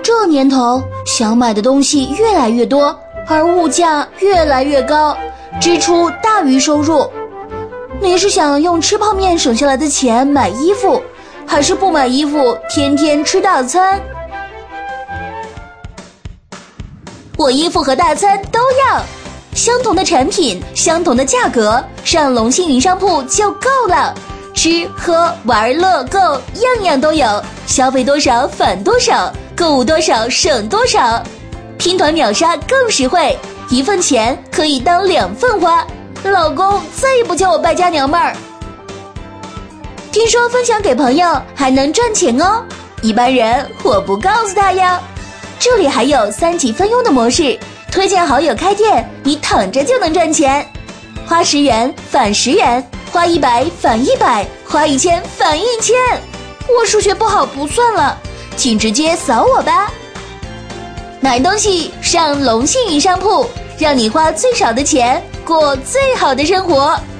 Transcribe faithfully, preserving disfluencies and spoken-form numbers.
这年头，想买的东西越来越多，而物价越来越高，支出大于收入。你是想用吃泡面省下来的钱买衣服，还是不买衣服天天吃大餐？我衣服和大餐都要，相同的产品，相同的价格，上龙信云商铺就够了。吃喝玩乐购样样都有，消费多少返多少，购物多少省多少，拼团秒杀更实惠，一份钱可以当两份花，老公再也不叫我败家娘们儿。听说分享给朋友还能赚钱哦，一般人我不告诉他呀。这里还有三级分佣的模式，推荐好友开店，你躺着就能赚钱，花十元返十元，花一百返一百，花一千返一千。我数学不好不算了，请直接扫我吧。买东西上龙信云商铺，让你花最少的钱过最好的生活。